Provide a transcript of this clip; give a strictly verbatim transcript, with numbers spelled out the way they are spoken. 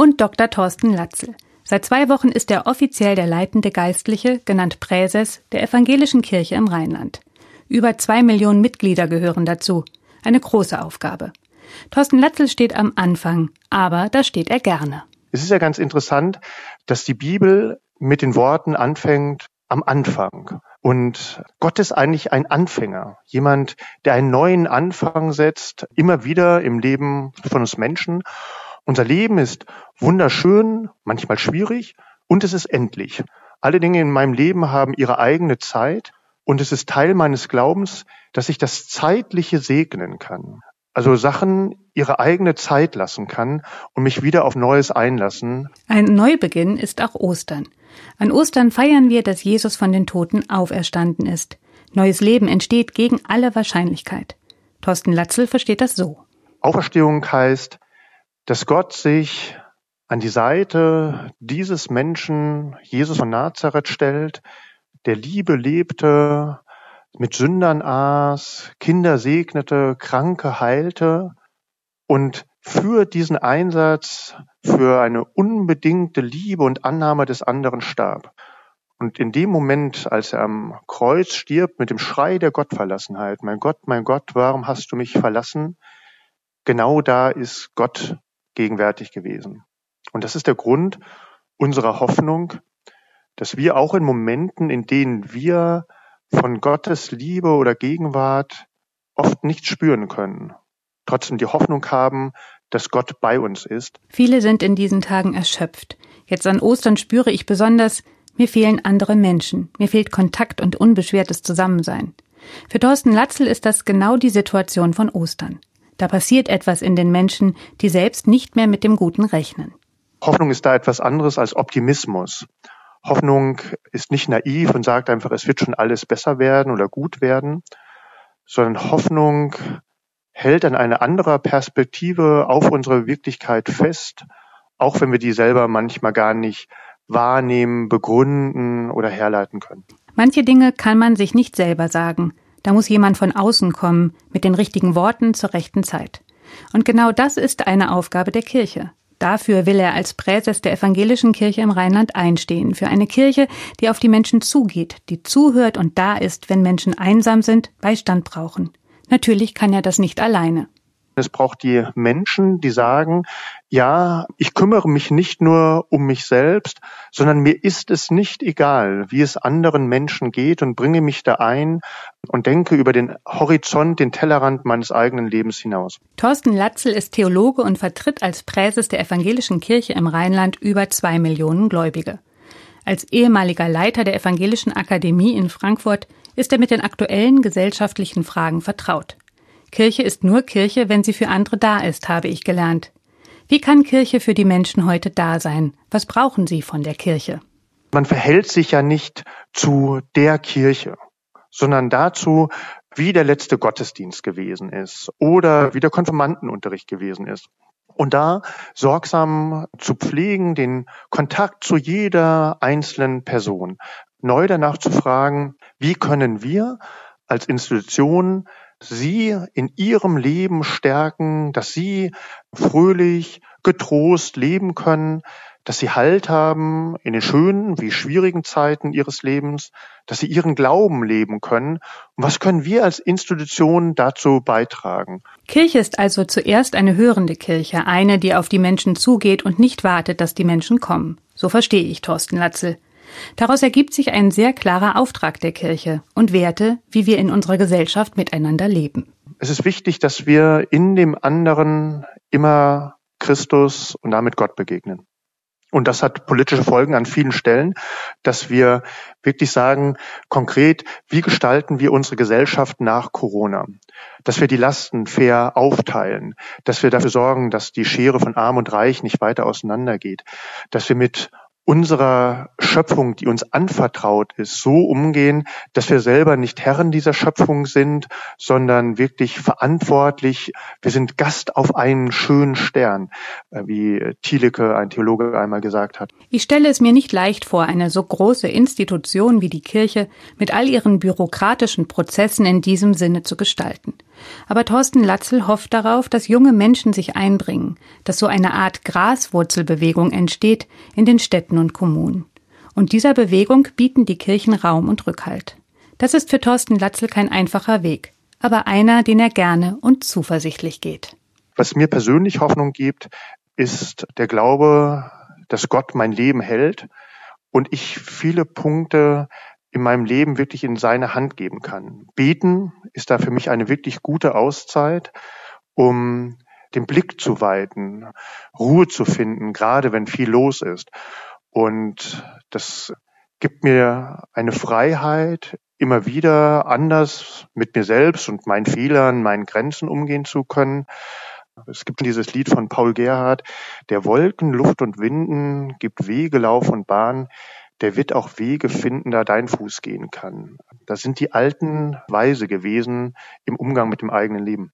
und Doktor Thorsten Latzel. Seit zwei Wochen ist er offiziell der leitende Geistliche, genannt Präses, der Evangelischen Kirche im Rheinland. Über zwei Millionen Mitglieder gehören dazu. Eine große Aufgabe. Thorsten Latzel steht am Anfang, aber da steht er gerne. Es ist ja ganz interessant, dass die Bibel mit den Worten anfängt am Anfang. Und Gott ist eigentlich ein Anfänger, jemand, der einen neuen Anfang setzt, immer wieder im Leben von uns Menschen. Unser Leben ist wunderschön, manchmal schwierig und es ist endlich. Alle Dinge in meinem Leben haben ihre eigene Zeit und es ist Teil meines Glaubens, dass ich das Zeitliche segnen kann. Also Sachen ihre eigene Zeit lassen kann und mich wieder auf Neues einlassen. Ein Neubeginn ist auch Ostern. An Ostern feiern wir, dass Jesus von den Toten auferstanden ist. Neues Leben entsteht gegen alle Wahrscheinlichkeit. Thorsten Latzel versteht das so. Auferstehung heißt, dass Gott sich an die Seite dieses Menschen, Jesus von Nazareth, stellt, der Liebe lebte, mit Sündern aß, Kinder segnete, Kranke heilte und für diesen Einsatz, für eine unbedingte Liebe und Annahme des anderen starb. Und in dem Moment, als er am Kreuz stirbt, mit dem Schrei der Gottverlassenheit, mein Gott, mein Gott, warum hast du mich verlassen? Genau da ist Gott gegenwärtig gewesen. Und das ist der Grund unserer Hoffnung, dass wir auch in Momenten, in denen wir von Gottes Liebe oder Gegenwart oft nicht spüren können, trotzdem die Hoffnung haben, dass Gott bei uns ist. Viele sind in diesen Tagen erschöpft. Jetzt an Ostern spüre ich besonders, mir fehlen andere Menschen, mir fehlt Kontakt und unbeschwertes Zusammensein. Für Thorsten Latzel ist das genau die Situation von Ostern. Da passiert etwas in den Menschen, die selbst nicht mehr mit dem Guten rechnen. Hoffnung ist da etwas anderes als Optimismus. Hoffnung ist nicht naiv und sagt einfach, es wird schon alles besser werden oder gut werden, sondern Hoffnung hält an einer anderen Perspektive auf unsere Wirklichkeit fest, auch wenn wir die selber manchmal gar nicht wahrnehmen, begründen oder herleiten können. Manche Dinge kann man sich nicht selber sagen. Da muss jemand von außen kommen, mit den richtigen Worten zur rechten Zeit. Und genau das ist eine Aufgabe der Kirche. Dafür will er als Präses der Evangelischen Kirche im Rheinland einstehen, für eine Kirche, die auf die Menschen zugeht, die zuhört und da ist, wenn Menschen einsam sind, Beistand brauchen. Natürlich kann er das nicht alleine. Es braucht die Menschen, die sagen, ja, ich kümmere mich nicht nur um mich selbst, sondern mir ist es nicht egal, wie es anderen Menschen geht und bringe mich da ein und denke über den Horizont, den Tellerrand meines eigenen Lebens hinaus. Thorsten Latzel ist Theologe und vertritt als Präses der Evangelischen Kirche im Rheinland über zwei Millionen Gläubige. Als ehemaliger Leiter der Evangelischen Akademie in Frankfurt ist er mit den aktuellen gesellschaftlichen Fragen vertraut. Kirche ist nur Kirche, wenn sie für andere da ist, habe ich gelernt. Wie kann Kirche für die Menschen heute da sein? Was brauchen sie von der Kirche? Man verhält sich ja nicht zu der Kirche, sondern dazu, wie der letzte Gottesdienst gewesen ist oder wie der Konfirmandenunterricht gewesen ist. Und da sorgsam zu pflegen, den Kontakt zu jeder einzelnen Person, neu danach zu fragen, wie können wir als Institution Sie in Ihrem Leben stärken, dass Sie fröhlich, getrost leben können, dass Sie Halt haben in den schönen wie schwierigen Zeiten Ihres Lebens, dass Sie Ihren Glauben leben können. Und was können wir als Institution dazu beitragen? Kirche ist also zuerst eine hörende Kirche, eine, die auf die Menschen zugeht und nicht wartet, dass die Menschen kommen. So verstehe ich Thorsten Latzel. Daraus ergibt sich ein sehr klarer Auftrag der Kirche und Werte, wie wir in unserer Gesellschaft miteinander leben. Es ist wichtig, dass wir in dem anderen immer Christus und damit Gott begegnen. Und das hat politische Folgen an vielen Stellen, dass wir wirklich sagen, konkret, wie gestalten wir unsere Gesellschaft nach Corona? Dass wir die Lasten fair aufteilen, dass wir dafür sorgen, dass die Schere von Arm und Reich nicht weiter auseinandergeht, dass wir mit unserer Schöpfung, die uns anvertraut ist, so umgehen, dass wir selber nicht Herren dieser Schöpfung sind, sondern wirklich verantwortlich. Wir sind Gast auf einen schönen Stern, wie Thielecke, ein Theologe, einmal gesagt hat. Ich stelle es mir nicht leicht vor, eine so große Institution wie die Kirche mit all ihren bürokratischen Prozessen in diesem Sinne zu gestalten. Aber Thorsten Latzel hofft darauf, dass junge Menschen sich einbringen, dass so eine Art Graswurzelbewegung entsteht in den Städten und Kommunen. Und dieser Bewegung bieten die Kirchen Raum und Rückhalt. Das ist für Thorsten Latzel kein einfacher Weg, aber einer, den er gerne und zuversichtlich geht. Was mir persönlich Hoffnung gibt, ist der Glaube, dass Gott mein Leben hält und ich viele Punkte in meinem Leben wirklich in seine Hand geben kann. Beten ist da für mich eine wirklich gute Auszeit, um den Blick zu weiten, Ruhe zu finden, gerade wenn viel los ist. Und das gibt mir eine Freiheit, immer wieder anders mit mir selbst und meinen Fehlern, meinen Grenzen umgehen zu können. Es gibt dieses Lied von Paul Gerhardt, der Wolken, Luft und Winden gibt Wege, Lauf und Bahn, der wird auch Wege finden, da dein Fuß gehen kann. Das sind die alten Weise gewesen im Umgang mit dem eigenen Leben.